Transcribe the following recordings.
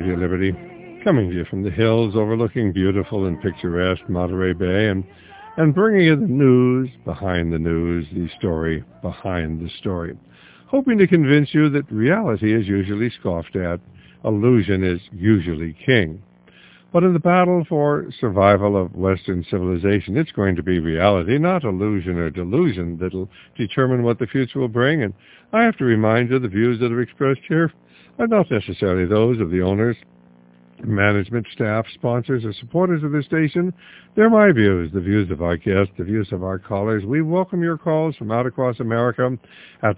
Radio Liberty, coming to you from the hills overlooking beautiful and picturesque Monterey Bay, and bringing you the news, the story behind the story, hoping to convince you that reality is usually scoffed at, illusion is usually king. But in the battle for survival of Western civilization, it's going to be reality, not illusion or delusion, that'll determine what the future will bring. And I have to remind you, the views that are expressed here are not necessarily those of the owners, management, staff, sponsors, or supporters of this station. They're my views, the views of our guests, the views of our callers. We welcome your calls from out across America at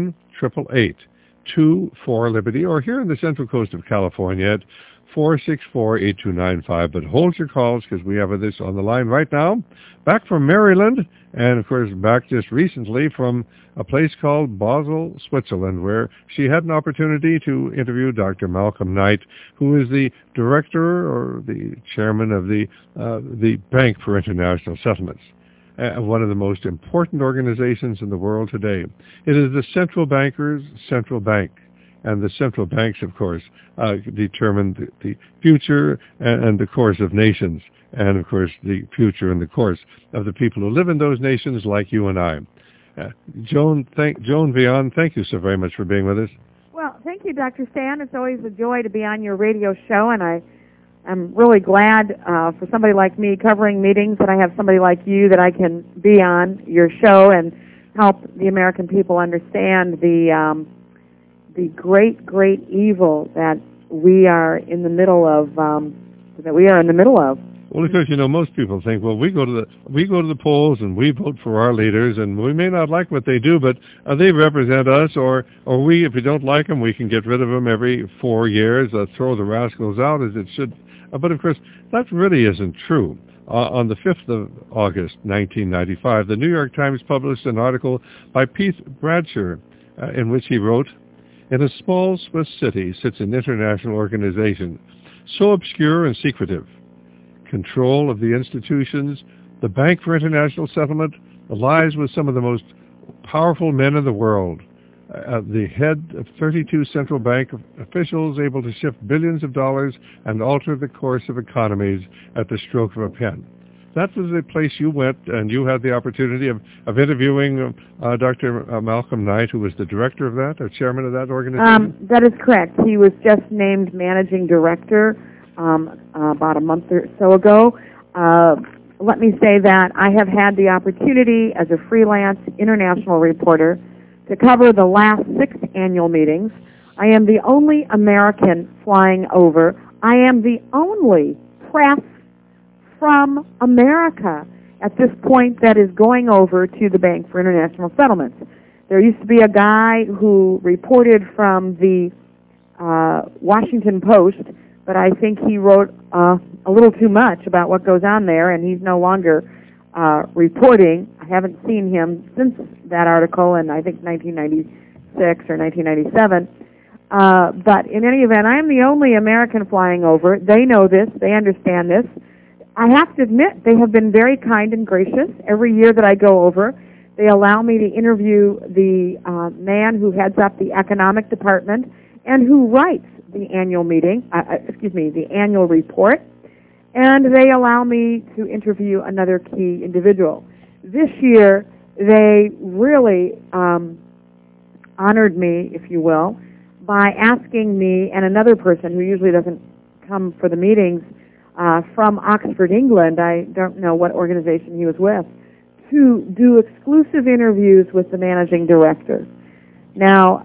1-888-24-LIBERTY, or here in the Central Coast of California at 464-8295. But hold your calls, because we have this on the line right now, back from Maryland, and of course back just recently from a place called Basel, Switzerland, where she had an opportunity to interview Dr. Malcolm Knight, who is the director or the chairman of the Bank for International Settlements, one of the most important organizations in the world today. It is the central banker's central bank. And the central banks, of course, determine the future and the course of nations, and, of course, the future and the course of the people who live in those nations like you and I. Joan Vion, thank you so very much for being with us. Well, thank you, Dr. Stan. It's always a joy to be on your radio show, and I'm really glad for somebody like me covering meetings that I have somebody like you that I can be on your show and help the American people understand the great, great evil that we are in the middle of. Well, because most people think, well, we go to the polls and we vote for our leaders, and we may not like what they do, but they represent us, or we, if we don't like them, we can get rid of them every 4 years, throw the rascals out as it should. But of course, that really isn't true. On the 5th of August, 1995, the New York Times published an article by Pete Bradshaw in which he wrote, "In a small Swiss city sits an international organization, so obscure and secretive. Control of the institutions, the Bank for International Settlement, lies with some of the most powerful men in the world. The head of 32 central bank officials able to shift billions of dollars and alter the course of economies at the stroke of a pen." That was the place you went, and you had the opportunity of interviewing Dr. Malcolm Knight, who was the director of that, or chairman of that organization? That is correct. He was just named managing director about a month or so ago. Let me say that I have had the opportunity as a freelance international reporter to cover the last 6 annual meetings. I am the only American flying over. I am the only press from America at this point that is going over to the Bank for International Settlements. There used to be a guy who reported from the Washington Post, but I think he wrote a little too much about what goes on there, and he's no longer reporting. I haven't seen him since that article in, I think, 1996 or 1997. But in any event, I am the only American flying over. They know this. They understand this. I have to admit, they have been very kind and gracious. Every year that I go over, they allow me to interview the man who heads up the economic department and who writes the annual the annual report. And they allow me to interview another key individual. This year, they really honored me, if you will, by asking me and another person who usually doesn't come for the meetings, from Oxford, England, I don't know what organization he was with, to do exclusive interviews with the managing director. Now,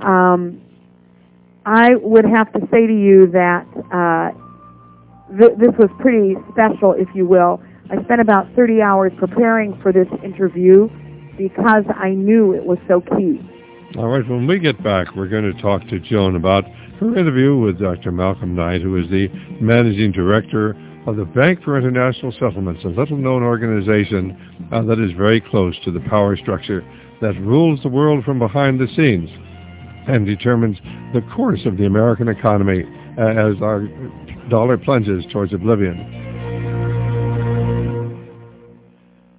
I would have to say to you that this was pretty special, if you will. I spent about 30 hours preparing for this interview because I knew it was so key. All right, when we get back, we're going to talk to Joan about her interview with Dr. Malcolm Knight, who is the managing director of the Bank for International Settlements, a little-known organization that is very close to the power structure that rules the world from behind the scenes and determines the course of the American economy as our dollar plunges towards oblivion.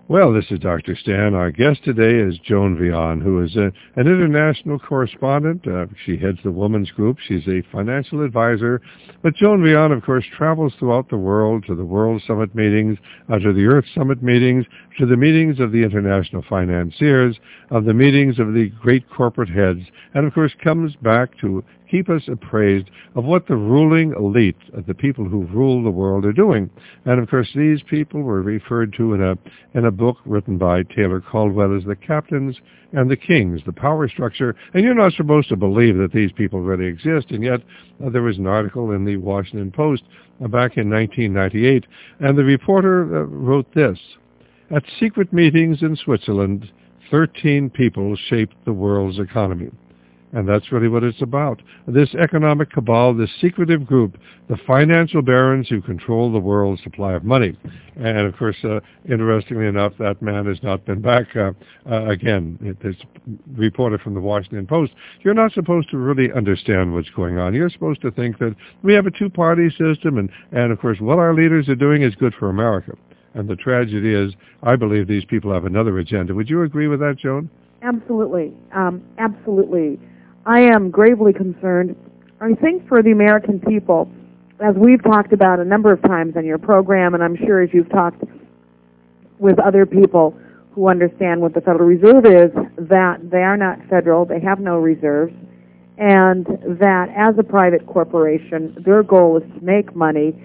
Well, this is Dr. Stan. Our guest today is Joan Vian, who is an international correspondent. She heads the Women's Group. She's a financial advisor. But Joan Vian, of course, travels throughout the world to the World Summit meetings, to the Earth Summit meetings, to the meetings of the international financiers, of the meetings of the great corporate heads, and, of course, comes back to keep us appraised of what the ruling elite, the people who rule the world, are doing. And, of course, these people were referred to in a book written by Taylor Caldwell as The Captains and the Kings, the power structure. And you're not supposed to believe that these people really exist, and yet there was an article in the Washington Post back in 1998, and the reporter wrote this: "At secret meetings in Switzerland, 13 people shaped the world's economy." And that's really what it's about. This economic cabal, this secretive group, the financial barons who control the world's supply of money. And, of course, interestingly enough, that man has not been back again. This reporter from the Washington Post. You're not supposed to really understand what's going on. You're supposed to think that we have a two-party system, and of course, what our leaders are doing is good for America. And the tragedy is, I believe these people have another agenda. Would you agree with that, Joan? Absolutely. Absolutely. I am gravely concerned. I think for the American people, as we've talked about a number of times on your program, and I'm sure as you've talked with other people who understand what the Federal Reserve is, that they are not federal, they have no reserves, and that as a private corporation, their goal is to make money.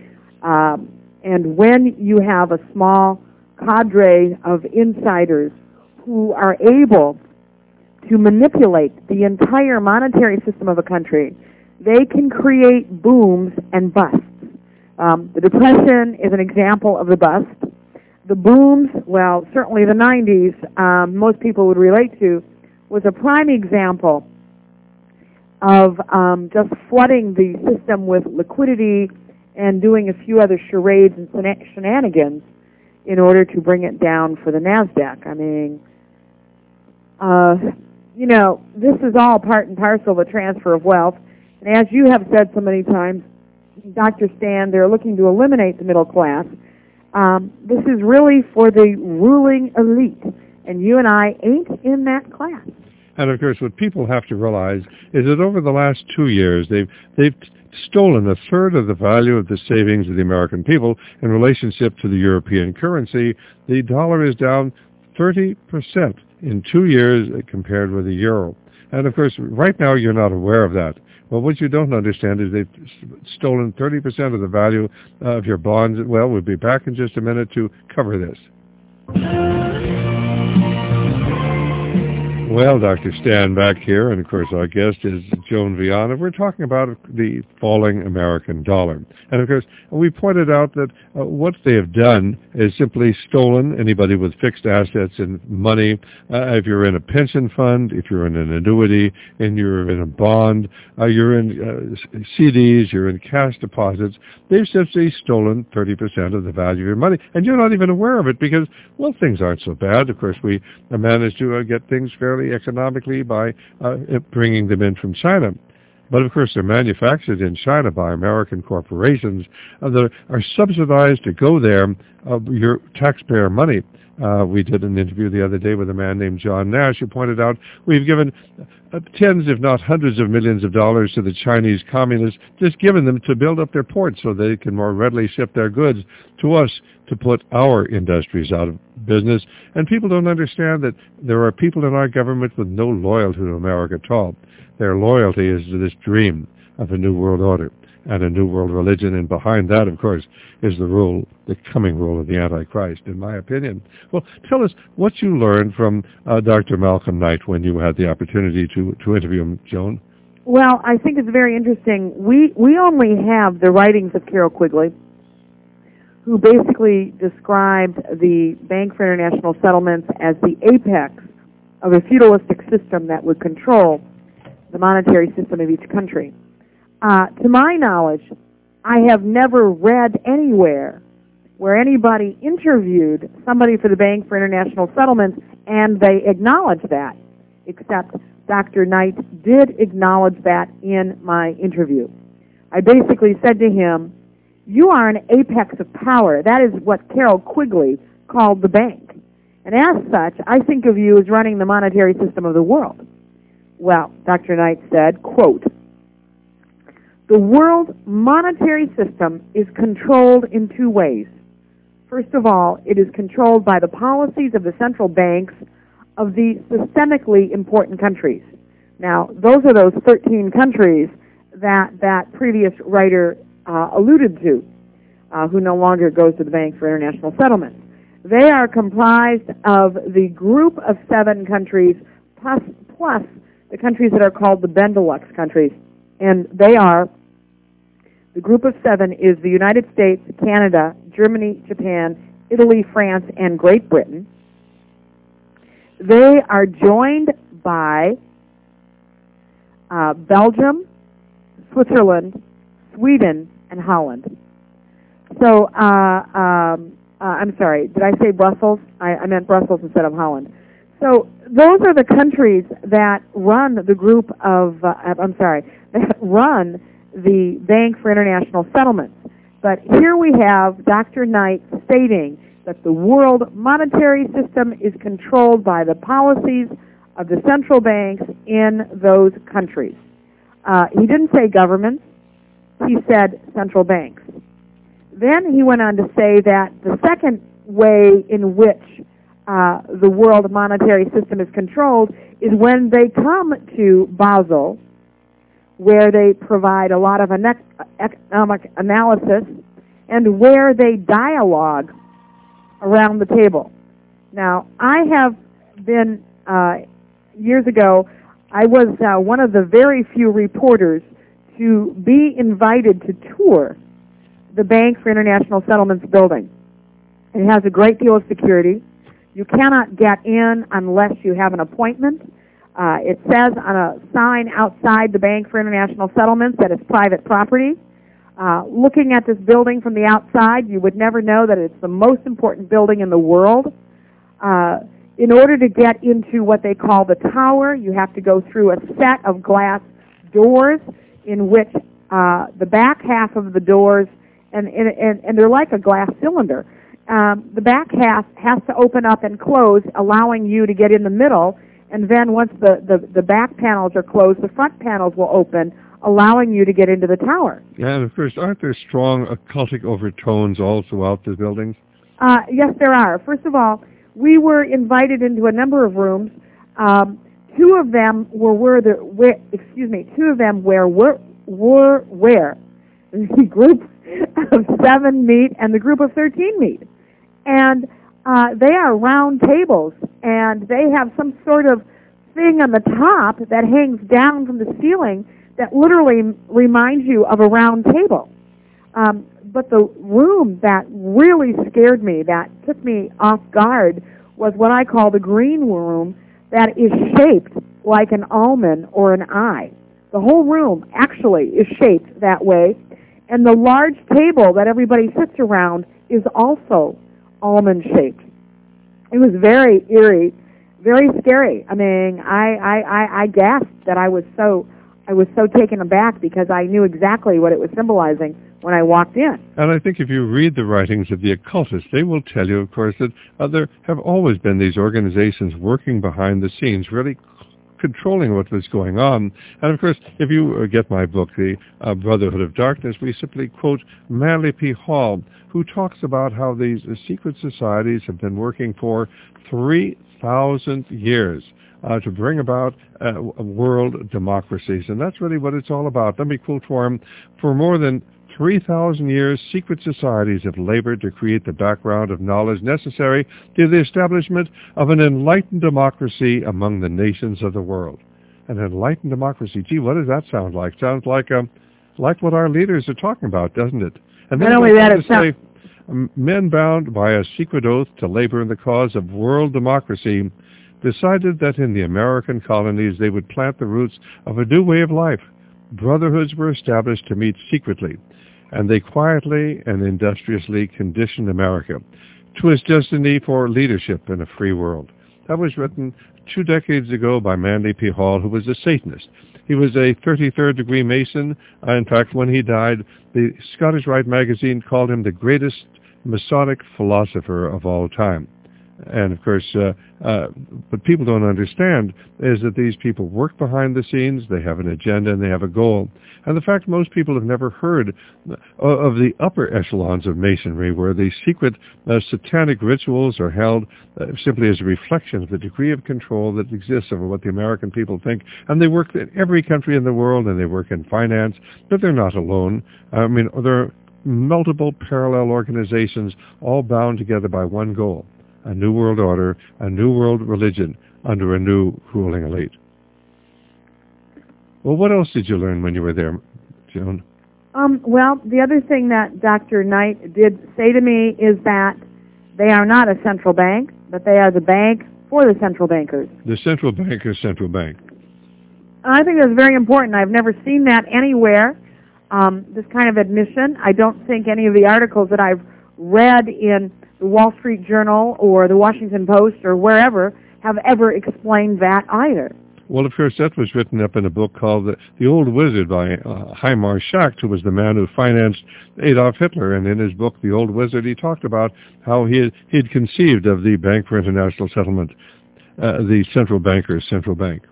And when you have a small cadre of insiders who are able to manipulate the entire monetary system of a country, they can create booms and busts. The Depression is an example of the bust. The booms, well, certainly the 90s, most people would relate to, was a prime example of just flooding the system with liquidity and doing a few other charades and shenanigans in order to bring it down for the NASDAQ. I mean, you know, this is all part and parcel of a transfer of wealth. And as you have said so many times, Dr. Stan, they're looking to eliminate the middle class. This is really for the ruling elite, and you and I ain't in that class. And, of course, what people have to realize is that over the last 2 years, they've stolen a third of the value of the savings of the American people in relationship to the European currency. The dollar is down 30% in 2 years compared with the euro. And, of course, right now you're not aware of that. Well, what you don't understand is they've stolen 30% of the value of your bonds. Well, we'll be back in just a minute to cover this. Well, Dr. Stan back here, and of course our guest is Joan Vian, and we're talking about the falling American dollar. And of course, we pointed out that what they have done is simply stolen anybody with fixed assets and money. If you're in a pension fund, if you're in an annuity, and you're in a bond, you're in CDs, you're in cash deposits, they've simply stolen 30% of the value of your money. And you're not even aware of it because, well, things aren't so bad. Of course, we managed to get things fairly economically by bringing them in from China. But, of course, they're manufactured in China by American corporations that are subsidized to go there, your taxpayer money. We did an interview the other day with a man named John Nash who pointed out we've given tens, if not hundreds of millions of dollars to the Chinese communists, just given them to build up their ports so they can more readily ship their goods to us to put our industries out of business. And people don't understand that there are people in our government with no loyalty to America at all. Their loyalty is to this dream of a new world order and a new world religion, and behind that, of course, is the coming rule of the Antichrist, in my opinion. Well, tell us what you learned from Dr. Malcolm Knight when you had the opportunity to interview him, Joan. Well, I think it's very interesting. We only have the writings of Carroll Quigley, who basically described the Bank for International Settlements as the apex of a feudalistic system that would control the monetary system of each country. To my knowledge, I have never read anywhere where anybody interviewed somebody for the Bank for International Settlements and they acknowledged that, except Dr. Knight did acknowledge that in my interview. I basically said to him, you are an apex of power. That is what Carroll Quigley called the bank. And as such, I think of you as running the monetary system of the world. Well, Dr. Knight said, quote, "The world monetary system is controlled in two ways. First of all, it is controlled by the policies of the central banks of the systemically important countries." Now, those are those 13 countries that previous writer alluded to, who no longer goes to the Bank for International Settlements. They are comprised of the group of 7 countries plus the countries that are called the Benelux countries. And they are, the group of 7 is the United States, Canada, Germany, Japan, Italy, France, and Great Britain. They are joined by Belgium, Switzerland, Sweden, and Holland. So, I'm sorry, did I say Brussels? I meant Brussels instead of Holland. So those are the countries that run the group of, that run the Bank for International Settlements. But here we have Dr. Knight stating that the world monetary system is controlled by the policies of the central banks in those countries. He didn't say governments, he said central banks. Then he went on to say that the second way in which the world monetary system is controlled is when they come to Basel, where they provide a lot of economic analysis and where they dialogue around the table. Now, I have been, years ago, I was one of the very few reporters to be invited to tour the Bank for International Settlements building. It has a great deal of security. You cannot get in unless you have an appointment. It says on a sign outside the Bank for International Settlements that it's private property. Looking at this building from the outside, you would never know that it's the most important building in the world. In order to get into what they call the tower, you have to go through a set of glass doors in which the back half of the doors, and they're like a glass cylinder, the back half has to open up and close, allowing you to get in the middle, and then once the back panels are closed, the front panels will open, allowing you to get into the tower. Yeah, and of course, aren't there strong occultic overtones all throughout the buildings? Yes, there are. First of all, we were invited into a number of rooms. Two of them were where the group of 7 meet and the group of 13 meet. And they are round tables, and they have some sort of thing on the top that hangs down from the ceiling that literally reminds you of a round table. But the room that really scared me, that took me off guard, was what I call the green room, that is shaped like an almond or an eye. The whole room actually is shaped that way, and the large table that everybody sits around is also almond-shaped. It was very eerie, very scary. I mean, I gasped that I was so taken aback because I knew exactly what it was symbolizing when I walked in. And I think if you read the writings of the occultists, they will tell you, of course, that there have always been these organizations working behind the scenes, really controlling what was going on. And of course, if you get my book, The Brotherhood of Darkness, we simply quote Manly P. Hall, who talks about how these secret societies have been working for 3,000 years to bring about world democracies. And that's really what it's all about. Let me quote for him. For more than 3,000 years, secret societies have labored to create the background of knowledge necessary to the establishment of an enlightened democracy among the nations of the world. An enlightened democracy. Gee, what does that sound like? Sounds like what our leaders are talking about, doesn't it? And then not only that, it's men bound by a secret oath to labor in the cause of world democracy decided that in the American colonies they would plant the roots of a new way of life. Brotherhoods were established to meet secretly, and they quietly and industriously conditioned America to its destiny for leadership in a free world. That was written 2 decades ago by Manly P. Hall, who was a Satanist. He was a 33rd degree Mason. In fact, when he died, the Scottish Rite magazine called him the greatest Masonic philosopher of all time. And of course, what people don't understand is that these people work behind the scenes, they have an agenda, and they have a goal. And the fact most people have never heard of the upper echelons of Masonry, where the secret satanic rituals are held simply as a reflection of the degree of control that exists over what the American people think. And they work in every country in the world, and they work in finance, but they're not alone. I mean, there are multiple parallel organizations all bound together by one goal: a new world order, a new world religion under a new ruling elite. Well, what else did you learn when you were there, Joan? Well, the other thing that Dr. Knight did say to me is that they are not a central bank, but they are the bank for the central bankers. The central bank is central bank. I think that's very important. I've never seen that anywhere, this kind of admission. I don't think any of the articles that I've read in the Wall Street Journal or the Washington Post or wherever have ever explained that either. Well, of course, that was written up in a book called The Old Wizard by Heinrich Schacht, who was the man who financed Adolf Hitler. And in his book, The Old Wizard, he talked about how he had conceived of the Bank for International Settlement, the central banker's central bank.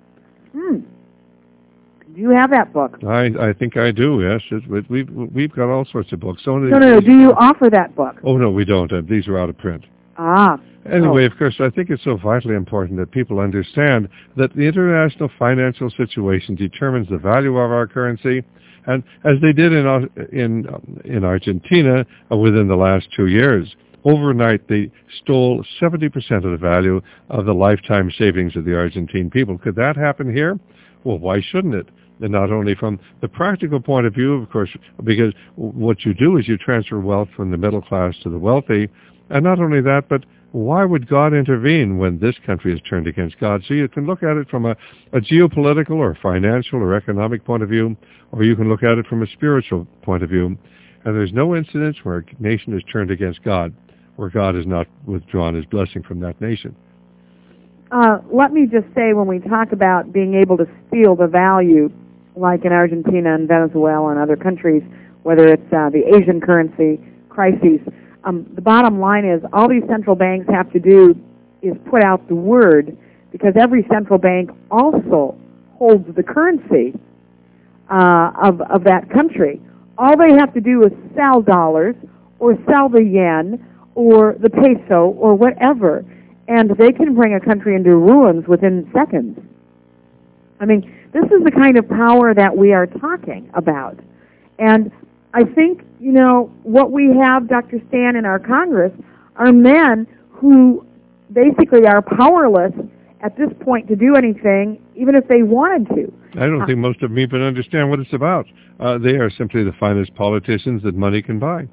Do you have that book? I think I do, yes. We've got all sorts of books. No. Do you offer that book? Oh, no, we don't. These are out of print. Ah. Anyway, Of course, I think it's so vitally important that people understand that the international financial situation determines the value of our currency, and as they did in Argentina within the last 2 years. Overnight, they stole 70% of the value of the lifetime savings of the Argentine people. Could that happen here? Well, why shouldn't it? And not only from the practical point of view, of course, because what you do is you transfer wealth from the middle class to the wealthy. And not only that, but why would God intervene when this country is turned against God? So you can look at it from a geopolitical or financial or economic point of view, or you can look at it from a spiritual point of view. And there's no incidence where a nation is turned against God, where God has not withdrawn his blessing from that nation. Let me just say, when we talk about being able to steal the value, like in Argentina and Venezuela and other countries, whether it's the Asian currency crises, the bottom line is all these central banks have to do is put out the word, because every central bank also holds the currency of that country. All they have to do is sell dollars or sell the yen or the peso or whatever, and they can bring a country into ruins within seconds. I mean, this is the kind of power that we are talking about. And I think, what we have, Dr. Stan, in our Congress are men who basically are powerless at this point to do anything, even if they wanted to. I don't think most of them even understand what it's about. They are simply the finest politicians that money can buy.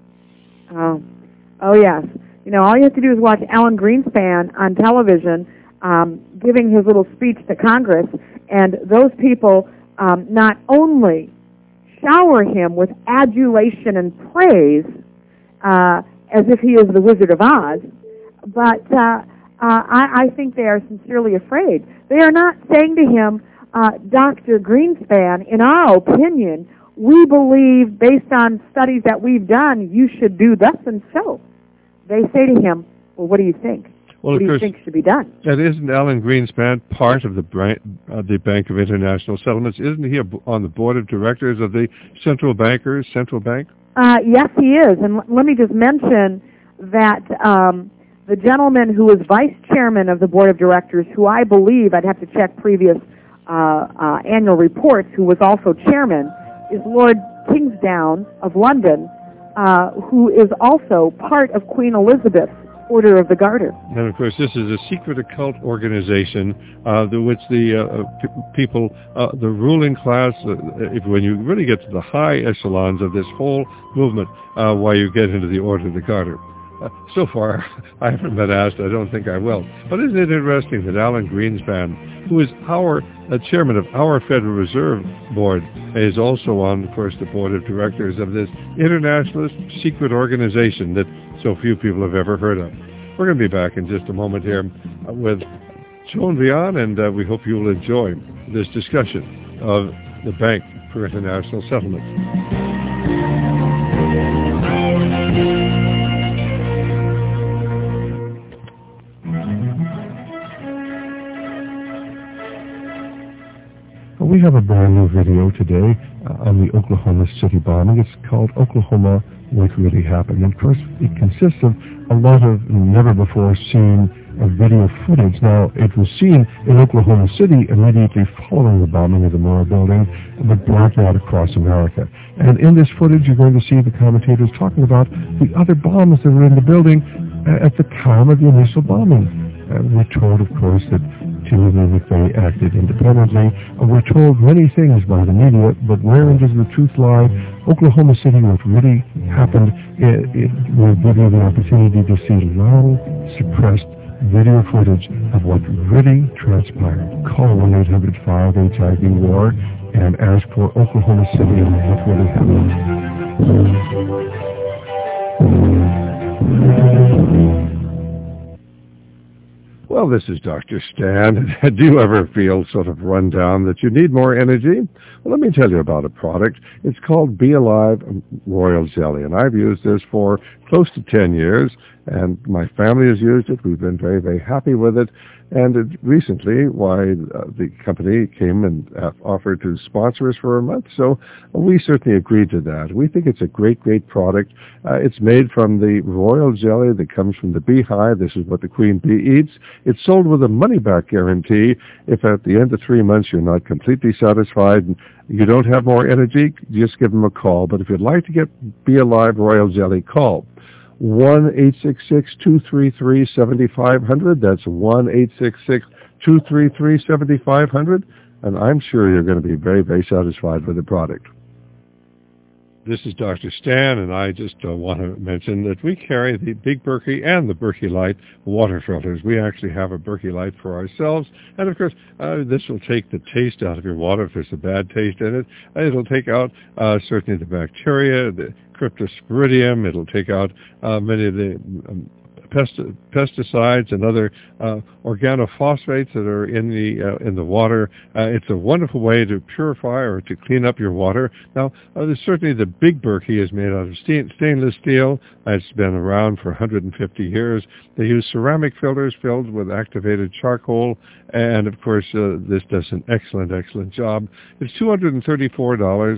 Oh yes. All you have to do is watch Alan Greenspan on television giving his little speech to Congress, and those people not only shower him with adulation and praise as if he is the Wizard of Oz, but I think they are sincerely afraid. They are not saying to him, Dr. Greenspan, in our opinion, we believe, based on studies that we've done, you should do thus and so. They say to him, well, what do you think? Well, what do you think should be done? And isn't Alan Greenspan part of the Bank of International Settlements? Isn't he on the board of directors of the central bank? Yes, he is. And let me just mention that the gentleman who was vice chairman of the board of directors, who I believe, I'd have to check previous annual reports, who was also chairman, is Lord Kingsdown of London, who is also part of Queen Elizabeth's Order of the Garter. And of course, this is a secret occult organization which the people, the ruling class, when you really get to the high echelons of this whole movement, why you get into the Order of the Garter. So far, I haven't been asked. I don't think I will. But isn't it interesting that Alan Greenspan, who is our chairman of our Federal Reserve Board, is also on, of course, the board of directors of this internationalist secret organization that so few people have ever heard of. We're going to be back in just a moment here with Joan Vian, and we hope you will enjoy this discussion of the Bank for International Settlements. have a brand new video today on the Oklahoma City bombing. It's called Oklahoma, What Really Happened. And of course, it consists of a lot of never-before-seen video footage. Now, it was seen in Oklahoma City immediately following the bombing of the Murrah building, but broke out across America. And in this footage, you're going to see the commentators talking about the other bombs that were in the building at the time of the initial bombing. We're told, of course, that Timothy McVeigh acted independently. We're told many things by the media, but wherein does the truth lie? Oklahoma City, what really happened, it will give you the opportunity to see long suppressed video footage of what really transpired. Call 1-800-5-HIV-WAR and ask for Oklahoma City and what really happened. Well, this is Dr. Stan. Do you ever feel sort of run down that you need more energy? Well, let me tell you about a product. It's called Be Alive Royal Jelly, and I've used this for close to 10 years, and my family has used it. We've been very, very happy with it. And recently, the company came and offered to sponsor us for a month, so we certainly agreed to that. We think it's a great, great product. It's made from the royal jelly that comes from the beehive. This is what the queen bee eats. It's sold with a money-back guarantee. If at the end of 3 months you're not completely satisfied and you don't have more energy, just give them a call. But if you'd like to get Be Alive Royal Jelly, call 1-866-233-7500. That's 1-866-233-7500. And I'm sure you're going to be very, very satisfied with the product. This is Dr. Stan, and I just want to mention that we carry the Big Berkey and the Berkey Light water filters. We actually have a Berkey Light for ourselves, and of course, this will take the taste out of your water if there's a bad taste in it. It'll take out certainly the bacteria, the Cryptosporidium. It'll take out many of the pesticides and other organophosphates that are in the water. It's a wonderful way to purify or to clean up your water. Now, certainly the Big Berkey is made out of stainless steel. It's been around for 150 years. They use ceramic filters filled with activated charcoal, and of course, this does an excellent, excellent job. It's $239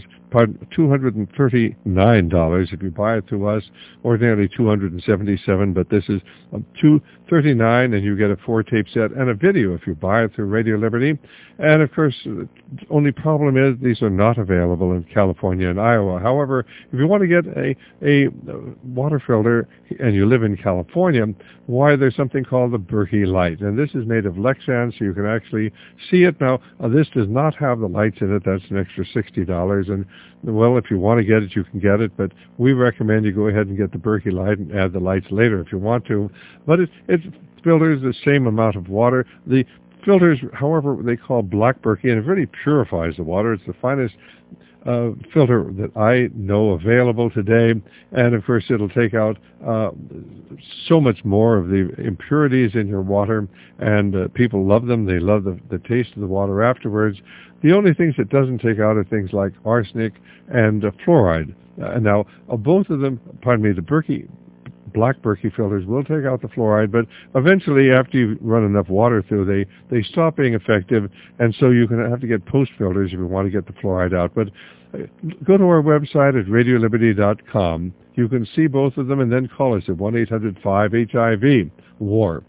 if you buy it through us, ordinarily $277, but this is $239, and you get a 4-tape set and a video if you buy it through Radio Liberty. And of course, the only problem is these are not available in California and Iowa. However, if you want to get a water filter and you live in California, why, there's something called the Berkey Light, and this is made of Lexan, so you can actually see it. Now, this does not have the lights in it. That's an extra $60, and well, if you want to get it, you can get it, but we recommend you go ahead and get the Berkey Light and add the lights later if you want to. But it filters the same amount of water. The filters, however, they call Black Berkey, and it really purifies the water. It's the finest filter that I know available today, and of course it'll take out so much more of the impurities in your water, and people love them. They love the taste of the water afterwards. The only things it doesn't take out are things like arsenic and fluoride. Now, both of them, the Black Berkey filters will take out the fluoride, but eventually, after you run enough water through, they stop being effective, and so you have to get post filters if you want to get the fluoride out. But go to our website at radioliberty.com. You can see both of them, and then call us at 1-800-5HIV-WAR.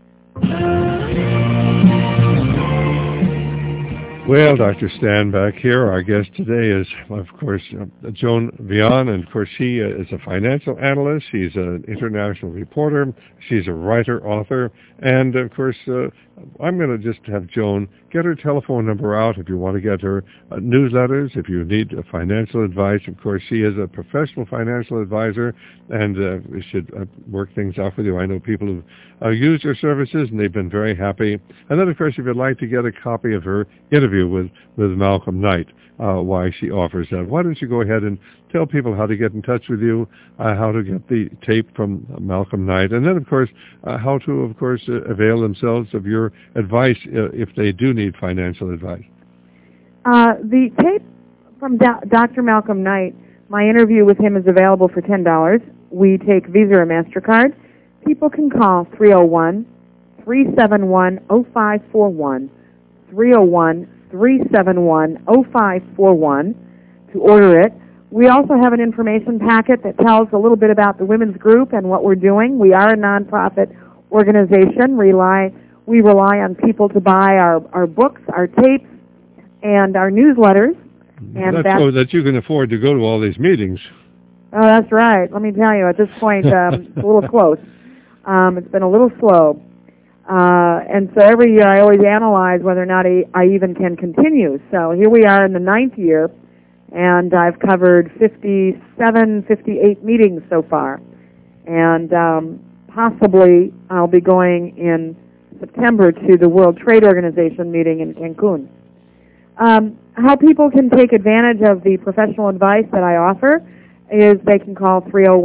Well, Dr. Stan back here. Our guest today is, of course, Joan Vian, and of course she is a financial analyst. She's an international reporter. She's a writer, author, and of course I'm going to just have Joan get her telephone number out if you want to get her newsletters, if you need financial advice. Of course, she is a professional financial advisor, and we should work things out with you. I know people who've used her services, and they've been very happy. And then, of course, if you'd like to get a copy of her interview with Malcolm Knight, why she offers that, why don't you go ahead and tell people how to get in touch with you, how to get the tape from Malcolm Knight, and then, of course, how to, of course, avail themselves of your advice if they do need financial advice. The tape from Dr. Malcolm Knight, my interview with him is available for $10. We take Visa or MasterCard. People can call 301-371-0541, 371-0541 to order it. We also have an information packet that tells a little bit about the women's group and what we're doing. We are a nonprofit organization. We rely on people to buy our books, our tapes, and our newsletters. And that's so that you can afford to go to all these meetings. Oh, that's right. Let me tell you, at this point, it's a little close. It's been a little slow. And so every year I always analyze whether or not I even can continue. So here we are in the 9th year, and I've covered 57, 58 meetings so far. And possibly I'll be going in September to the World Trade Organization meeting in Cancun. How people can take advantage of the professional advice that I offer is they can call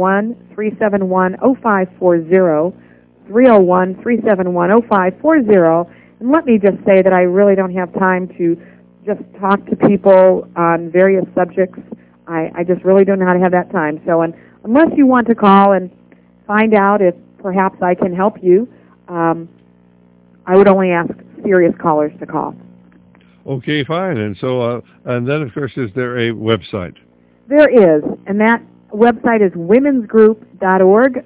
301-371-0540, 301-371-0540, and let me just say that I really don't have time to just talk to people on various subjects. I just really don't know how to have that time. So unless you want to call and find out if perhaps I can help you, I would only ask serious callers to call. Okay, fine. And so, and then, of course, is there a website? There is, and that website is womensgroup.org,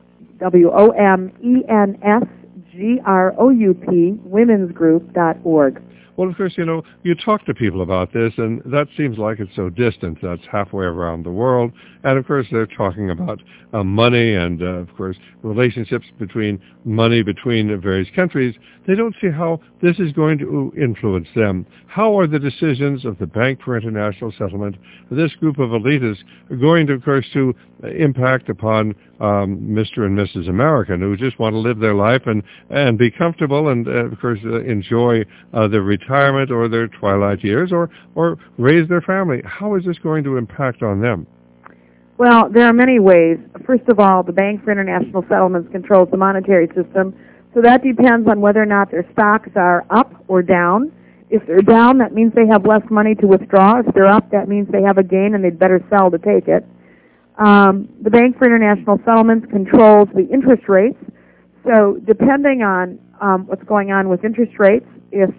WOMENSGROUP, womensgroup.org. Well, of course, you talk to people about this, and that seems like it's so distant. That's halfway around the world. And, of course, they're talking about money and, of course, relationships between various countries. They don't see how this is going to influence them. How are the decisions of the Bank for International Settlement, this group of elitists, going to, of course, to impact upon Mr. and Mrs. American, who just want to live their life and be comfortable and, of course, enjoy their retirement or their twilight years or raise their family. How is this going to impact on them? Well, there are many ways. First of all, the Bank for International Settlements controls the monetary system, so that depends on whether or not their stocks are up or down. If they're down, that means they have less money to withdraw. If they're up, that means they have a gain and they'd better sell to take it. The Bank for International Settlements controls the interest rates. So depending on what's going on with interest rates, if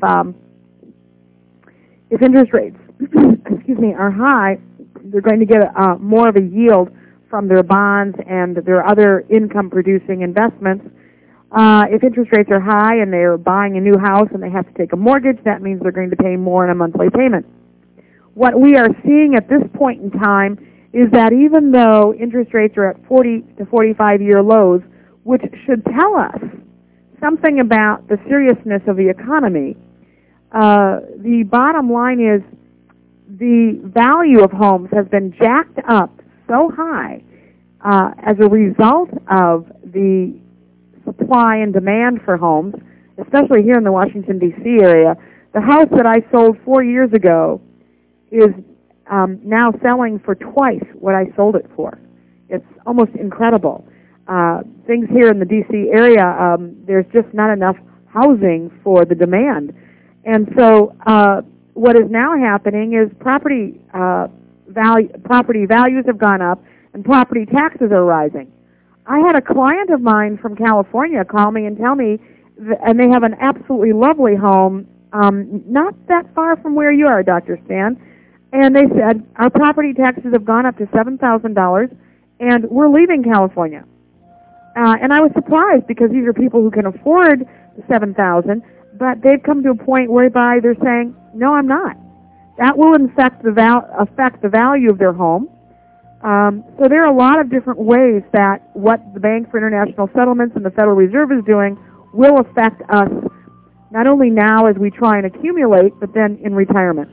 interest rates are high, they're going to get more of a yield from their bonds and their other income-producing investments. If interest rates are high and they're buying a new house and they have to take a mortgage, that means they're going to pay more in a monthly payment. What we are seeing at this point in time is that even though interest rates are at 40 to 45-year lows, which should tell us something about the seriousness of the economy, the bottom line is the value of homes has been jacked up so high as a result of the supply and demand for homes, especially here in the Washington, D.C. area. The house that I sold 4 years ago is now selling for twice what I sold it for. It's almost incredible. Things here in the D.C. area, there's just not enough housing for the demand. And so what is now happening is property values have gone up and property taxes are rising. I had a client of mine from California call me and tell me, and they have an absolutely lovely home not that far from where you are, Dr. Stan, and they said, our property taxes have gone up to $7,000, and we're leaving California. And I was surprised because these are people who can afford the $7,000, but they've come to a point whereby they're saying, no, I'm not. That will affect the value of their home. So there are a lot of different ways that what the Bank for International Settlements and the Federal Reserve is doing will affect us, not only now as we try and accumulate, but then in retirement.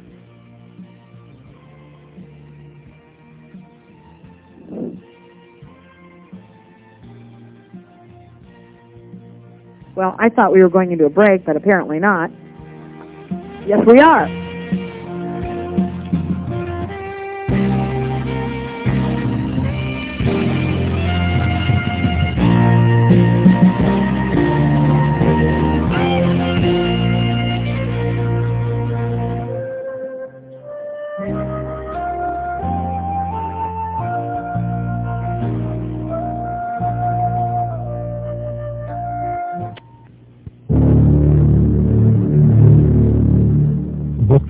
Well, I thought we were going into a break, but apparently not. Yes, we are.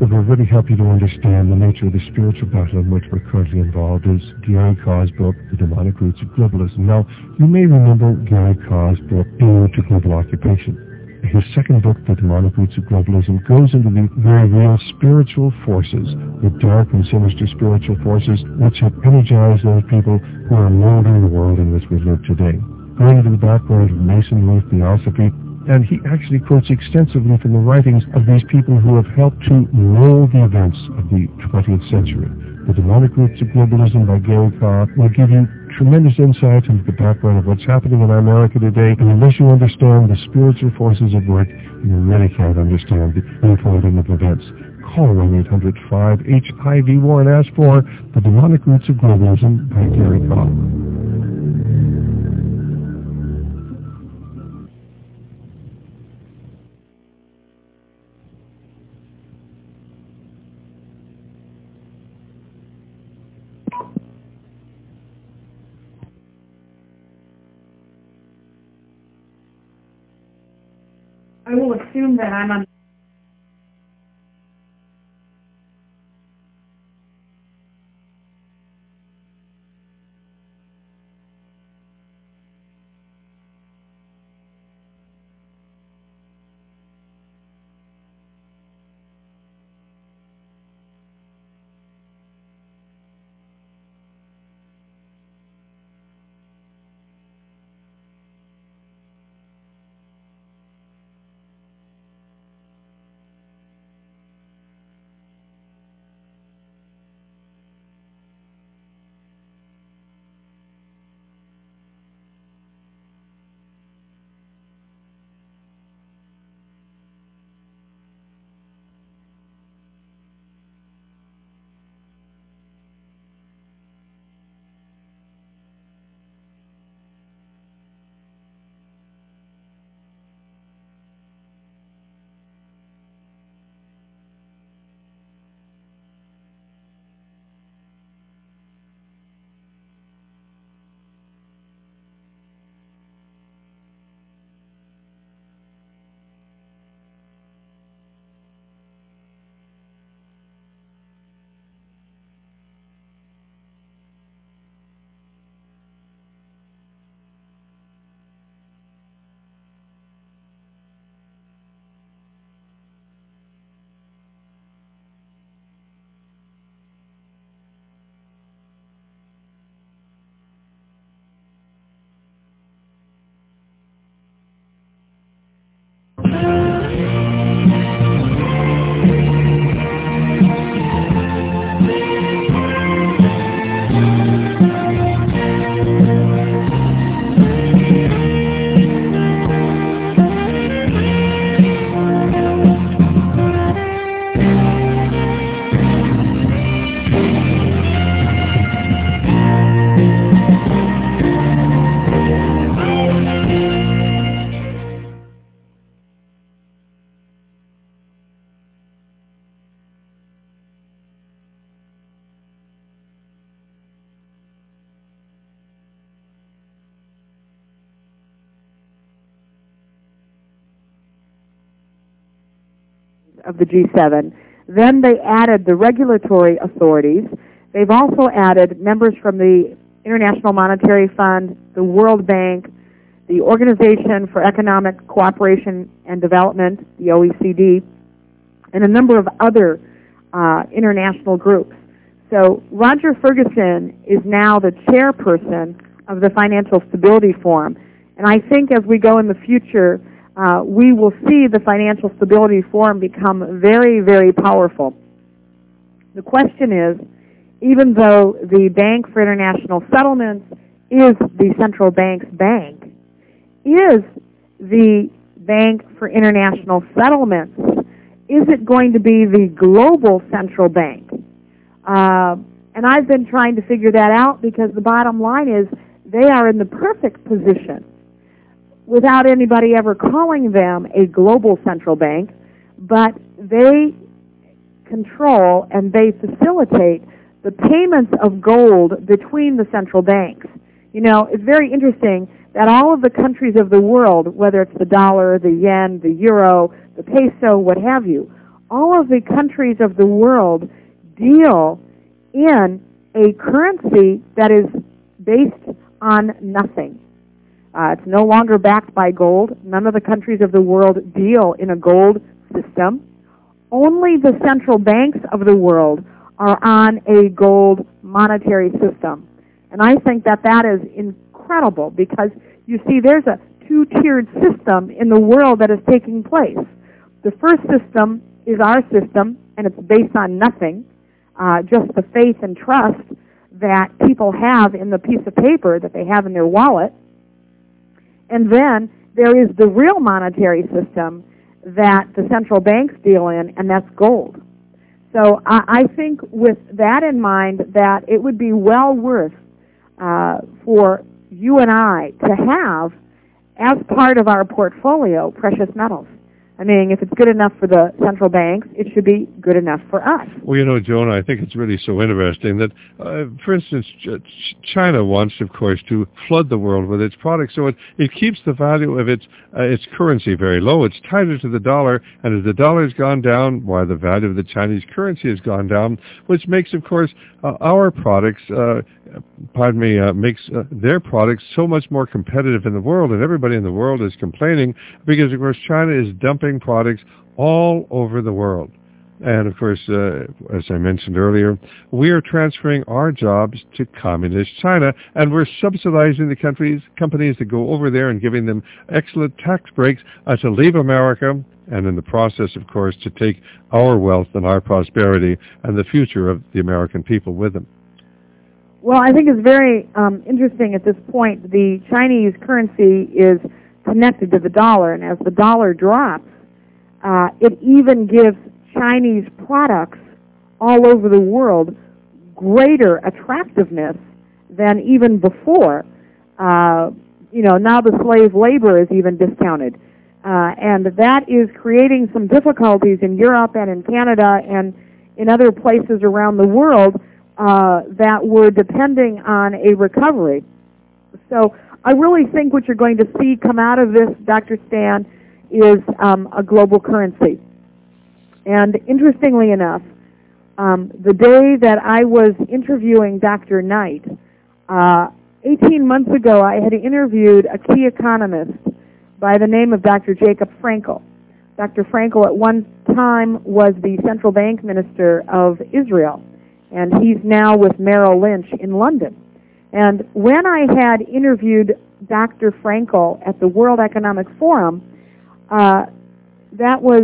that will really help you to understand the nature of the spiritual battle in which we're currently involved is Gary Kaw's book, The Demonic Roots of Globalism. Now, you may remember Gary Kaw's book, Ode to Global Occupation. His second book, The Demonic Roots of Globalism, goes into the very real spiritual forces, the dark and sinister spiritual forces which have energized those people who are molding the world in which we live today. Going into the background of Masonry, Theosophy, and he actually quotes extensively from the writings of these people who have helped to mold the events of the 20th century. The Demonic Roots of Globalism by Gary Kaw will give you tremendous insight into the background of what's happening in America today, and unless you understand the spiritual forces at work, you really can't understand the unfolding of events. Call 1-800-5-HIV-WAR and ask for The Demonic Roots of Globalism by Gary Kaw. I will assume that I'm on. Of the G7. Then they added the regulatory authorities. They've also added members from the International Monetary Fund, the World Bank, the Organization for Economic Cooperation and Development, the OECD, and a number of other international groups. So Roger Ferguson is now the chairperson of the Financial Stability Forum. And I think as we go in the future, we will see the Financial Stability Forum become very, very powerful. The question is, even though the Bank for International Settlements is the central bank's bank, is the Bank for International Settlements, is it going to be the global central bank? And I've been trying to figure that out because the bottom line is they are in the perfect position without anybody ever calling them a global central bank, but they control and they facilitate the payments of gold between the central banks. You know, it's very interesting that all of the countries of the world, whether it's the dollar, the yen, the euro, the peso, what have you, all of the countries of the world deal in a currency that is based on nothing. It's no longer backed by gold. None of the countries of the world deal in a gold system. Only the central banks of the world are on a gold monetary system. And I think that that is incredible because, you see, there's a two-tiered system in the world that is taking place. The first system is our system, and it's based on nothing, just the faith and trust that people have in the piece of paper that they have in their wallet. And then there is the real monetary system that the central banks deal in, and that's gold. So I think with that in mind that it would be well worth for you and I to have, as part of our portfolio, precious metals. I mean, if it's good enough for the central banks, it should be good enough for us. Well, you know, Joan, I think it's really so interesting that, for instance, China wants, of course, to flood the world with its products, so it keeps the value of its currency very low. It's tighter to the dollar, and as the dollar has gone down, why, the value of the Chinese currency has gone down, which makes, of course, our products, makes their products so much more competitive in the world, and everybody in the world is complaining because, of course, China is dumping products all over the world. And, of course, as I mentioned earlier, we are transferring our jobs to communist China, and we're subsidizing the companies that go over there and giving them excellent tax breaks to leave America, and in the process, of course, to take our wealth and our prosperity and the future of the American people with them. Well, I think it's very interesting at this point. The Chinese currency is connected to the dollar, and as the dollar drops, it even gives Chinese products all over the world greater attractiveness than even before. Now the slave labor is even discounted. And that is creating some difficulties in Europe and in Canada and in other places around the world that were depending on a recovery. So I really think what you're going to see come out of this, Dr. Stan, is a global currency. And interestingly enough, the day that I was interviewing Dr. Knight, 18 months ago I had interviewed a key economist by the name of Dr. Jacob Frankel. Dr. Frankel at one time was the central bank minister of Israel, and he's now with Merrill Lynch in London. And when I had interviewed Dr. Frankel at the World Economic Forum, that was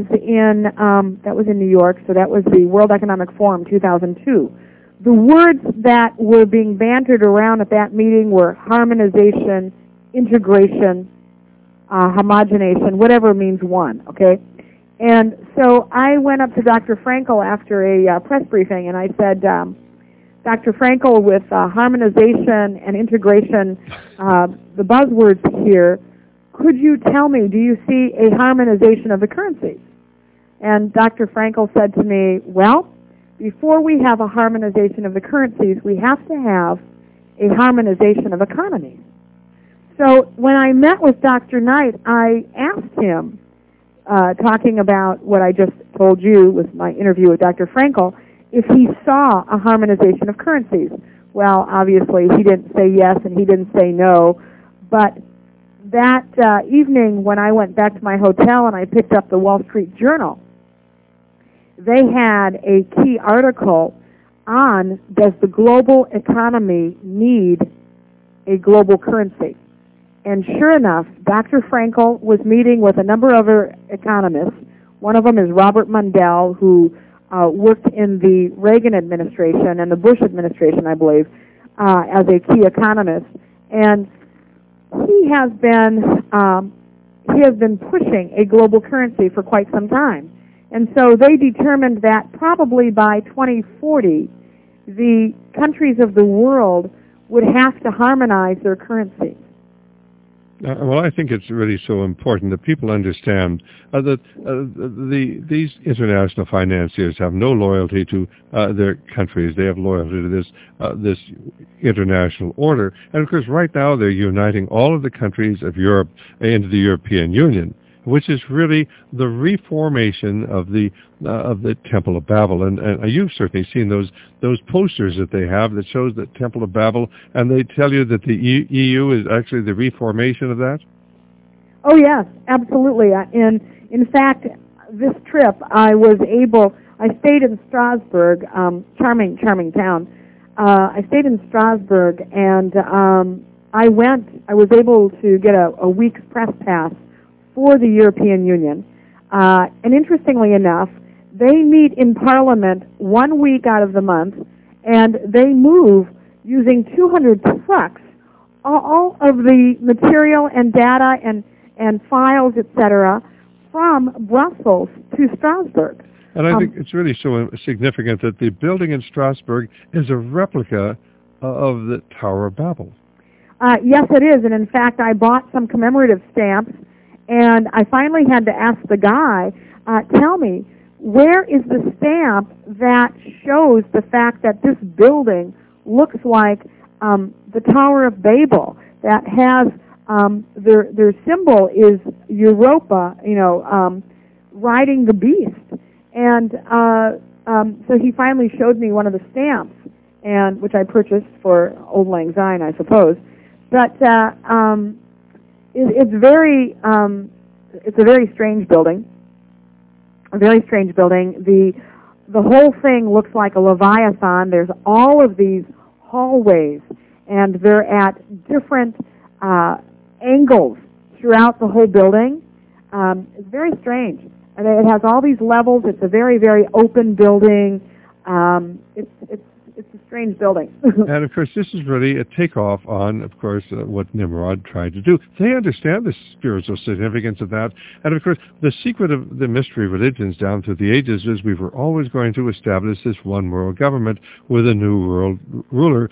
in New York, so that was the World Economic Forum 2002. The words that were being bantered around at that meeting were harmonization, integration, homogenation, whatever means one, okay? And so I went up to Dr. Frankel after a press briefing, and I said, Dr. Frankel, with harmonization and integration, the buzzwords here, could you tell me, do you see a harmonization of the currencies? And Dr. Frankel said to me, well, before we have a harmonization of the currencies, we have to have a harmonization of economies. So when I met with Dr. Knight, I asked him, talking about what I just told you with my interview with Dr. Frankel, if he saw a harmonization of currencies. Well, obviously, he didn't say yes and he didn't say no, but that evening when I went back to my hotel and I picked up the Wall Street Journal, they had a key article on, does the global economy need a global currency? And sure enough, Dr. Frankel was meeting with a number of other economists. One of them is Robert Mundell, who worked in the Reagan administration and the Bush administration, I believe, as a key economist. And he has been pushing a global currency for quite some time. And so they determined that probably by 2040, the countries of the world would have to harmonize their currencies. Well, I think it's really so important that people understand that these international financiers have no loyalty to their countries. They have loyalty to this international order. And, of course, right now they're uniting all of the countries of Europe into the European Union. which is really the reformation of the Temple of Babel. And you've certainly seen those posters that they have that shows the Temple of Babel, and they tell you that the EU is actually the reformation of that? Oh, yes, absolutely. In fact, this trip, I stayed in Strasbourg, charming town. I stayed in Strasbourg, and I was able to get a week's press pass for the European Union. And interestingly enough, they meet in Parliament 1 week out of the month, and they move using 200 trucks all of the material and data and files, etc., from Brussels to Strasbourg. And I think it's really so significant that the building in Strasbourg is a replica of the Tower of Babel. Yes, it is. And in fact, I bought some commemorative stamps, and I finally had to ask the guy, tell me, where is the stamp that shows the fact that this building looks like the Tower of Babel, that has their symbol is Europa, riding the beast. And so he finally showed me one of the stamps, and which I purchased for Old Lang Syne, I suppose. But it's a very strange building. A very strange building. The whole thing looks like a Leviathan. There's all of these hallways, and they're at different angles throughout the whole building. It's very strange. And it has all these levels. It's a very, very open building. It's a strange building. And, of course, this is really a takeoff on, of course, what Nimrod tried to do. They understand the spiritual significance of that. And, of course, the secret of the mystery religions down through the ages is we were always going to establish this one world government with a new world ruler,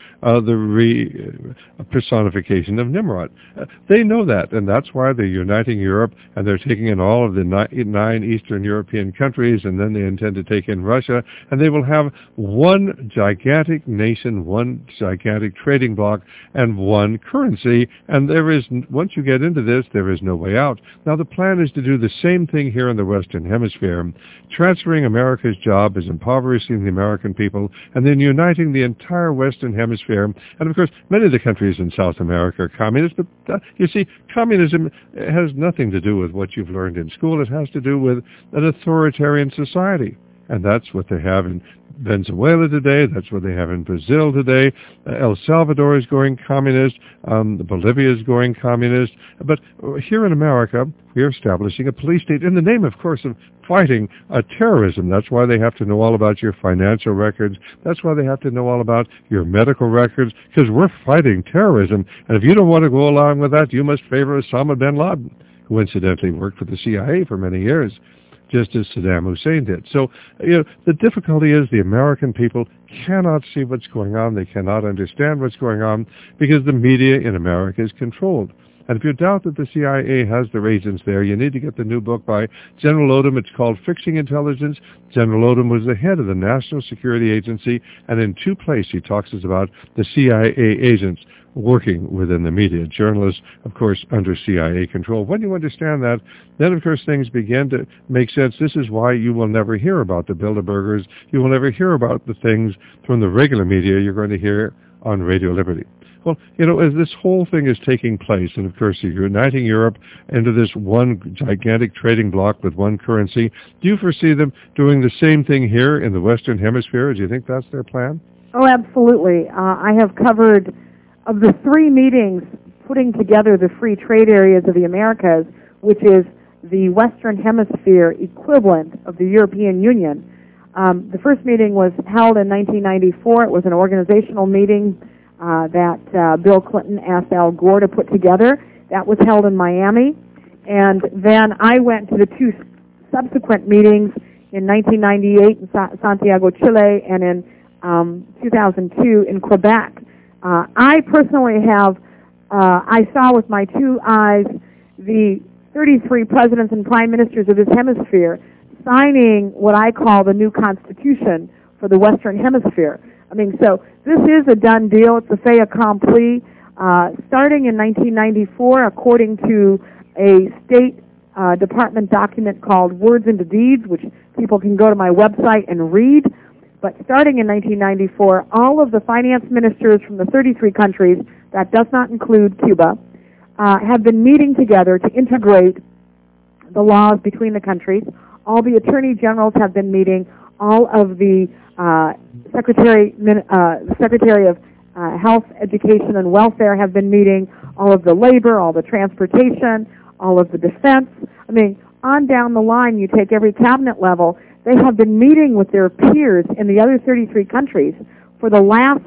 the personification of Nimrod. They know that, and that's why they're uniting Europe, and they're taking in all of the nine Eastern European countries, and then they intend to take in Russia, and they will have one gigantic nation, one gigantic trading bloc, and one currency. And once you get into this, there is no way out. Now, the plan is to do the same thing here in the Western Hemisphere. Transferring America's job is impoverishing the American people, and then uniting the entire Western Hemisphere. And, of course, many of the countries in South America are communist, but you see, communism has nothing to do with what you've learned in school. It has to do with an authoritarian society. And that's what they have in Venezuela today. That's what they have in Brazil today. El Salvador is going communist. Bolivia is going communist. But here in America, we are establishing a police state in the name, of course, of fighting terrorism. That's why they have to know all about your financial records. That's why they have to know all about your medical records, because we're fighting terrorism. And if you don't want to go along with that, you must favor Osama bin Laden, who incidentally worked for the CIA for many years, just as Saddam Hussein did. So, the difficulty is the American people cannot see what's going on. They cannot understand what's going on because the media in America is controlled. And if you doubt that the CIA has their agents there, you need to get the new book by General Odom. It's called Fixing Intelligence. General Odom was the head of the National Security Agency, and in two places he talks about the CIA agents working within the media. Journalists, of course, under CIA control. When you understand that, then, of course, things begin to make sense. This is why you will never hear about the Bilderbergers. You will never hear about the things from the regular media you're going to hear on Radio Liberty. Well, as this whole thing is taking place, and of course you're uniting Europe into this one gigantic trading bloc with one currency, do you foresee them doing the same thing here in the Western Hemisphere? Do you think that's their plan? Oh, absolutely. I have covered, of the 3 meetings putting together the free trade areas of the Americas, which is the Western Hemisphere equivalent of the European Union. The first meeting was held in 1994. It was an organizational meeting that Bill Clinton asked Al Gore to put together. That was held in Miami. And then I went to the 2 subsequent meetings in 1998 in Santiago, Chile, and in 2002 in Quebec. I personally I saw with my 2 eyes the 33 presidents and prime ministers of this hemisphere signing what I call the new Constitution for the Western Hemisphere. I mean, so this is a done deal. It's a fait accompli. Starting in 1994, according to a state department document called Words into Deeds, which people can go to my website and read. But starting in 1994, all of the finance ministers from the 33 countries, that does not include Cuba, have been meeting together to integrate the laws between the countries. All the attorney generals have been meeting. All of the Secretary of Health, Education, and Welfare have been meeting. All of the labor, all the transportation, all of the defense. I mean, on down the line, you take every cabinet level. They have been meeting with their peers in the other 33 countries for the last,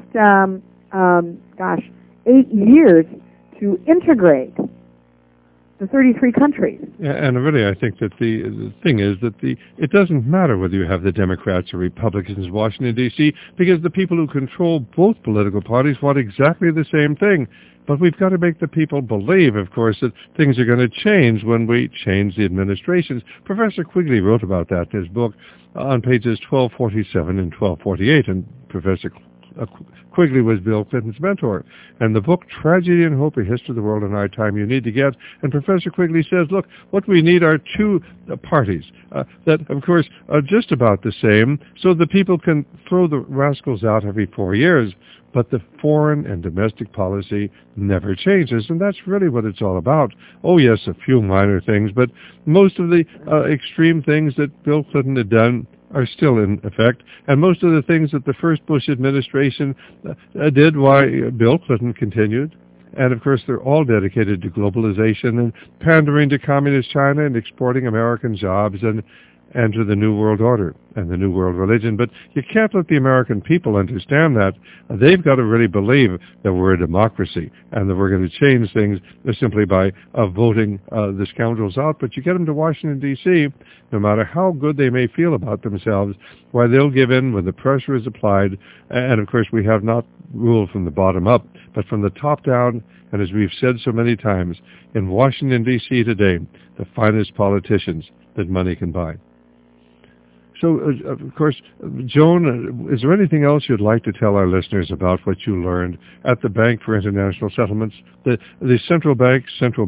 8 years to integrate the 33 countries. Yeah, and really, I think that the thing is that it doesn't matter whether you have the Democrats or Republicans in Washington, D.C., because the people who control both political parties want exactly the same thing. But we've got to make the people believe, of course, that things are going to change when we change the administrations. Professor Quigley wrote about that in his book on pages 1247 and 1248, and Professor Quigley was Bill Clinton's mentor. And the book, Tragedy and Hope, A History of the World in Our Time, you need to get. And Professor Quigley says, look, what we need are two parties that, of course, are just about the same, so the people can throw the rascals out every 4 years. But the foreign and domestic policy never changes, and that's really what it's all about. Oh, yes, a few minor things, but most of the extreme things that Bill Clinton had done are still in effect, and most of the things that the first Bush administration did, why Bill Clinton continued. And, of course, they're all dedicated to globalization and pandering to communist China and exporting American jobs and to the New World Order and the New World Religion. But you can't let the American people understand that. They've got to really believe that we're a democracy and that we're going to change things simply by voting the scoundrels out. But you get them to Washington, D.C., no matter how good they may feel about themselves, why they'll give in when the pressure is applied. And, of course, we have not ruled from the bottom up, but from the top down. And as we've said so many times, in Washington, D.C. today, the finest politicians that money can buy. So, of course, Joan, is there anything else you'd like to tell our listeners about what you learned at the Bank for International Settlements, the central bank?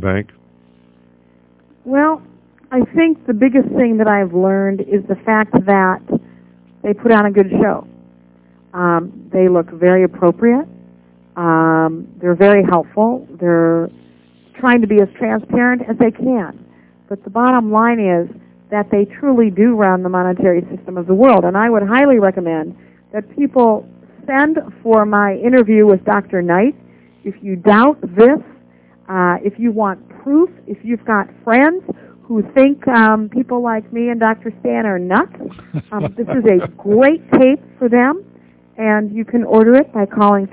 Well, I think the biggest thing that I've learned is the fact that they put on a good show. They look very appropriate. They're very helpful. They're trying to be as transparent as they can. But the bottom line is that they truly do run the monetary system of the world. And I would highly recommend that people send for my interview with Dr. Knight. If you doubt this, if you want proof, if you've got friends who think people like me and Dr. Stan are nuts, this is a great tape for them. And you can order it by calling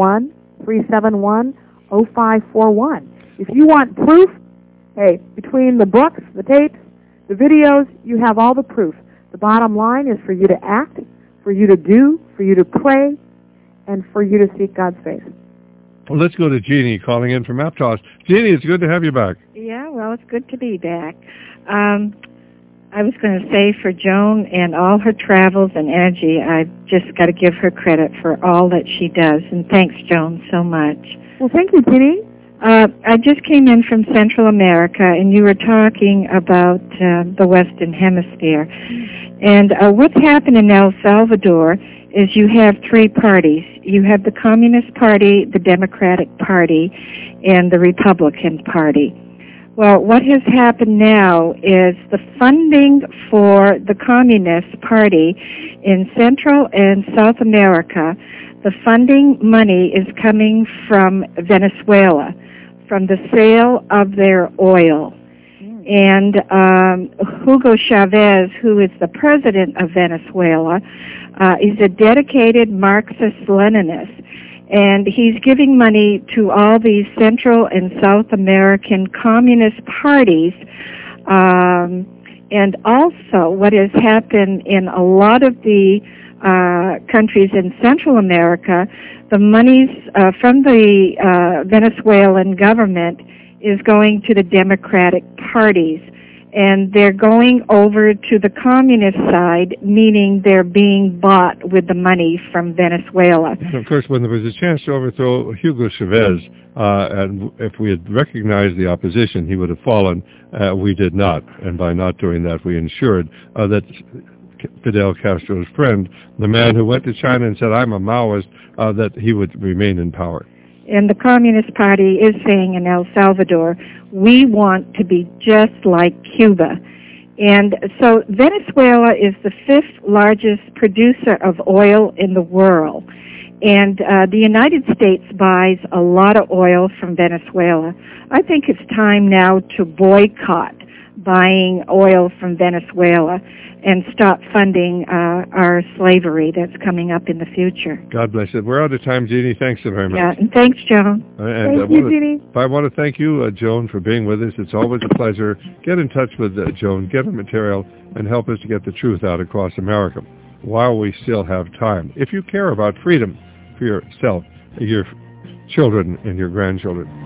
301-371-0541. If you want proof, hey, between the books, the tapes, the videos, you have all the proof. The bottom line is for you to act, for you to do, for you to pray, and for you to seek God's face. Well, let's go to Jeannie calling in from Aptos. Jeannie, it's good to have you back. Yeah, well, it's good to be back. I was going to say for Joan and all her travels and energy, I've just got to give her credit for all that she does. And thanks, Joan, so much. Well, thank you, Jeannie. I just came in from Central America, and you were talking about the Western Hemisphere. And what's happened in El Salvador is you have three parties. You have the Communist Party, the Democratic Party, and the Republican Party. Well, what has happened now is the funding for the Communist Party in Central and South America, the funding money is coming from Venezuela, from the sale of their oil. And Hugo Chavez, who is the president of Venezuela, is a dedicated Marxist-Leninist. And he's giving money to all these Central and South American communist parties. And also what has happened in a lot of the countries in Central America, the monies from the Venezuelan government is going to the Democratic parties. and they're going over to the communist side, meaning they're being bought with the money from Venezuela. And of course, when there was a chance to overthrow Hugo Chavez, and if we had recognized the opposition, he would have fallen. We did not, and by not doing that, we ensured that Fidel Castro's friend, the man who went to China and said, I'm a Maoist, that he would remain in power. And the Communist Party is saying in El Salvador, we want to be just like Cuba. And so Venezuela is the 5th largest producer of oil in the world. And the United States buys a lot of oil from Venezuela. I think it's time now to boycott buying oil from Venezuela and stop funding our slavery that's coming up in the future. God bless you. We're out of time, Jeannie. Thanks so very much. Yeah, and thanks, Joan. Thank you, Jeannie. I want to thank you, Joan, for being with us. It's always a pleasure. Get in touch with Joan, get her material, and help us to get the truth out across America while we still have time. If you care about freedom for yourself, your children, and your grandchildren.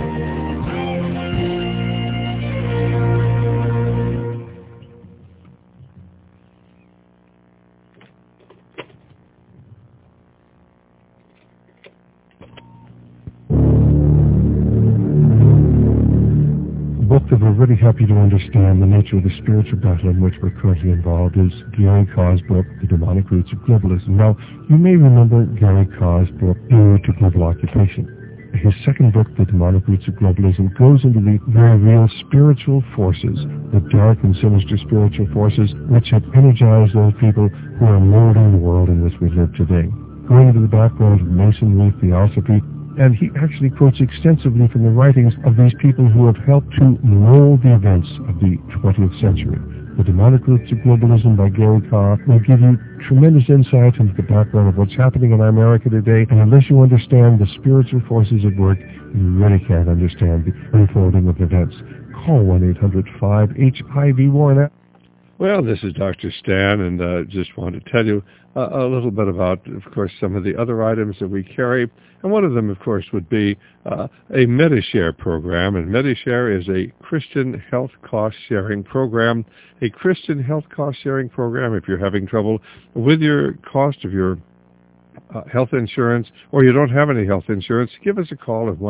That we're really happy to understand the nature of the spiritual battle in which we're currently involved is Gary Carr's book, The Demonic Roots of Globalism. Now, you may remember Gary Carr's book, Heir to Global Occupation. His second book, The Demonic Roots of Globalism, goes into the very real spiritual forces, the dark and sinister spiritual forces which have energized those people who are molding the world in which we live today. Going into the background of Masonry, Theosophy, and he actually quotes extensively from the writings of these people who have helped to mold the events of the 20th century. The Demonic Roots of Globalism by Gary Carr will give you tremendous insight into the background of what's happening in America today, and unless you understand the spiritual forces at work, you really can't understand the unfolding of events. Call 1-800-5-HIV-WARN. Well, this is Dr. Stan, and just want to tell you a little bit about, of course, some of the other items that we carry. And one of them, of course, would be a Medi-Share program. And Medi-Share is a Christian health cost-sharing program. A Christian health cost-sharing program, if you're having trouble with your cost of your health insurance, or you don't have any health insurance, give us a call at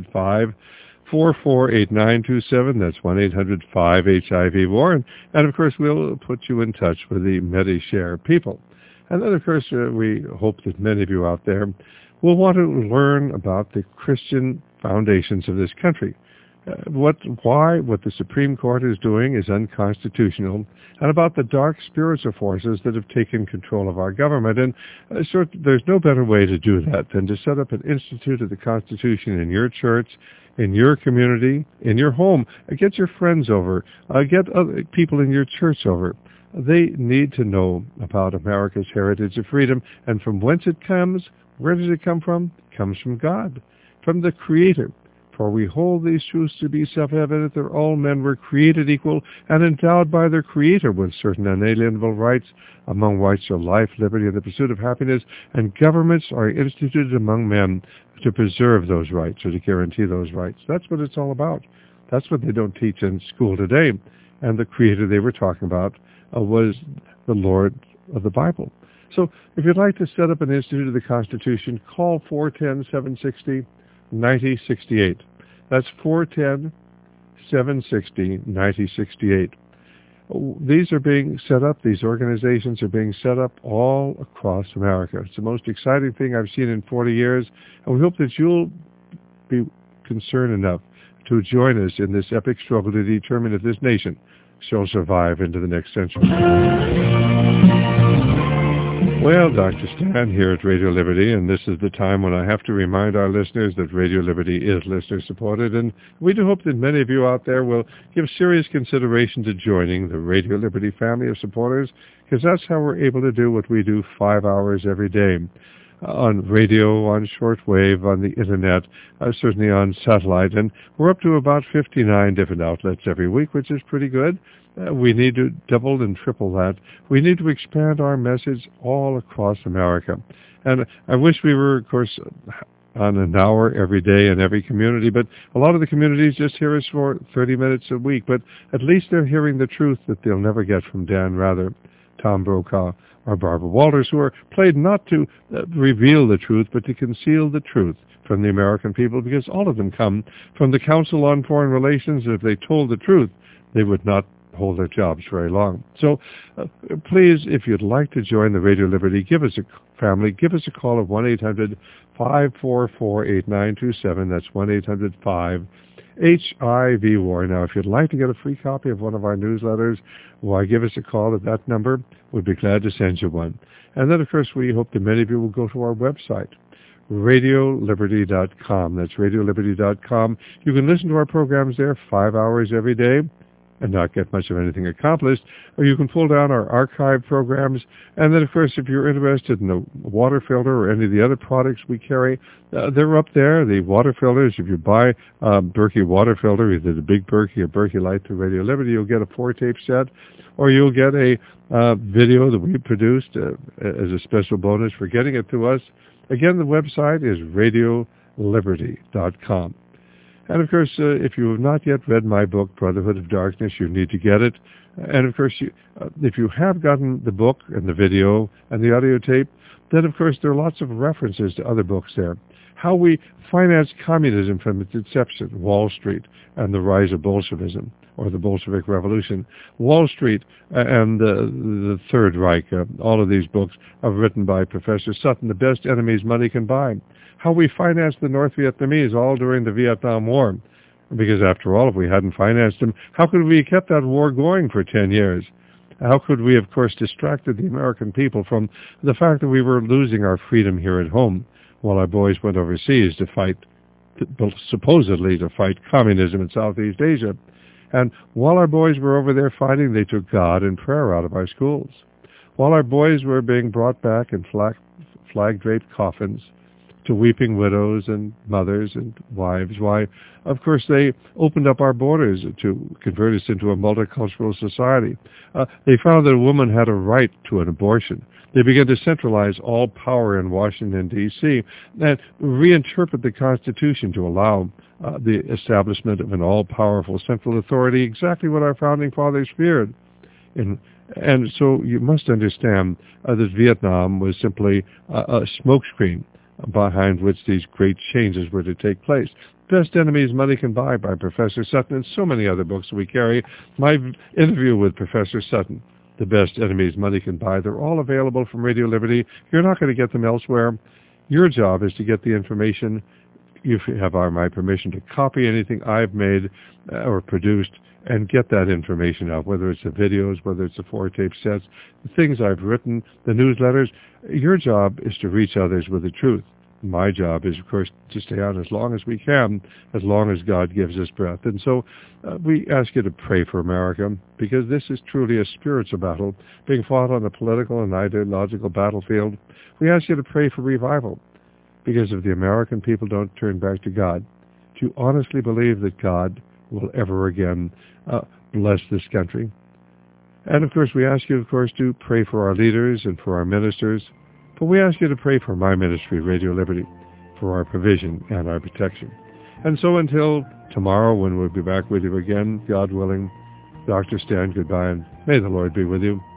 1-800-544-8927. That's 1-800-5-HIV-WARN. And, of course, we'll put you in touch with the Medi-Share people. And then, of course, we hope that many of you out there will want to learn about the Christian foundations of this country. What the Supreme Court is doing is unconstitutional, and about the dark spiritual forces that have taken control of our government. And there's no better way to do that than to set up an Institute of the Constitution in your church, in your community, in your home. Get your friends over. Get other people in your church over. They need to know about America's heritage of freedom and from whence it comes. Where does it come from? It comes from God, from the Creator. For we hold these truths to be self-evident that all men were created equal and endowed by their Creator with certain unalienable rights, among which are life, liberty, and the pursuit of happiness, and governments are instituted among men to preserve those rights or to guarantee those rights. That's what it's all about. That's what they don't teach in school today. And the Creator they were talking about was the Lord of the Bible. So if you'd like to set up an Institute of the Constitution, call 410-760-9068. That's 410-760-9068. These are being set up, these organizations are being set up all across America. It's the most exciting thing I've seen in 40 years, and we hope that you'll be concerned enough to join us in this epic struggle to determine if this nation shall survive into the next century. Well, Dr. Stan here at Radio Liberty, and this is the time when I have to remind our listeners that Radio Liberty is listener-supported, and we do hope that many of you out there will give serious consideration to joining the Radio Liberty family of supporters, because that's how we're able to do what we do 5 hours every day. On radio, on shortwave, on the Internet, certainly on satellite, and we're up to about 59 different outlets every week, which is pretty good. We need to double and triple that. We need to expand our message all across America. And I wish we were, of course, on an hour every day in every community, but a lot of the communities just hear us for 30 minutes a week, but at least they're hearing the truth that they'll never get from Dan Rather, Tom Brokaw, or Barbara Walters, who are played not to reveal the truth, but to conceal the truth from the American people, because all of them come from the Council on Foreign Relations. If they told the truth, they would not hold their jobs very long. So please, if you'd like to join the Radio Liberty, give us a call at 1-800-544-8927. That's 1-800-5-HIV-WAR. Now, if you'd like to get a free copy of one of our newsletters, why, give us a call at that number. We'd be glad to send you one. And then, of course, we hope that many of you will go to our website, RadioLiberty.com. That's RadioLiberty.com. You can listen to our programs there 5 hours every day and not get much of anything accomplished, or you can pull down our archive programs. And then, of course, if you're interested in the water filter or any of the other products we carry, they're up there, the water filters. If you buy a Berkey water filter, either the Big Berkey or Berkey Light to Radio Liberty, you'll get a 4-tape set, or you'll get a video that we produced as a special bonus for getting it to us. Again, the website is RadioLiberty.com. And, of course, if you have not yet read my book, Brotherhood of Darkness, you need to get it. And, of course, if you have gotten the book and the video and the audio tape, then, of course, there are lots of references to other books there. How we financed communism from its inception, Wall Street and the rise of Bolshevism, or the Bolshevik Revolution. Wall Street and the Third Reich, all of these books are written by Professor Sutton, The Best Enemies Money Can Buy. How we financed the North Vietnamese all during the Vietnam War. Because after all, if we hadn't financed them, how could we have kept that war going for 10 years? How could we, of course, distracted the American people from the fact that we were losing our freedom here at home while our boys went overseas to fight, supposedly to fight communism in Southeast Asia? And while our boys were over there fighting, they took God and prayer out of our schools. While our boys were being brought back in flag-draped coffins to weeping widows and mothers and wives, why, of course, they opened up our borders to convert us into a multicultural society. They found that a woman had a right to an abortion. They began to centralize all power in Washington, D.C., and reinterpret the Constitution to allow the establishment of an all-powerful central authority, exactly what our founding fathers feared. And so you must understand that Vietnam was simply a smokescreen behind which these great changes were to take place. Best Enemies Money Can Buy by Professor Sutton, and so many other books we carry. My interview with Professor Sutton, The Best Enemies Money Can Buy, they're all available from Radio Liberty. You're not going to get them elsewhere. Your job is to get the information. You have my permission to copy anything I've made or produced and get that information out, whether it's the videos, whether it's the 4-tape sets, the things I've written, the newsletters. Your job is to reach others with the truth. My job is, of course, to stay on as long as we can, as long as God gives us breath. And so we ask you to pray for America, because this is truly a spiritual battle being fought on a political and ideological battlefield. We ask you to pray for revival, because if the American people don't turn back to God, do you honestly believe that God will ever again bless this country? And, of course, we ask you, of course, to pray for our leaders and for our ministers. But we ask you to pray for my ministry, Radio Liberty, for our provision and our protection. And so until tomorrow, when we'll be back with you again, God willing, Dr. Stan, goodbye, and may the Lord be with you.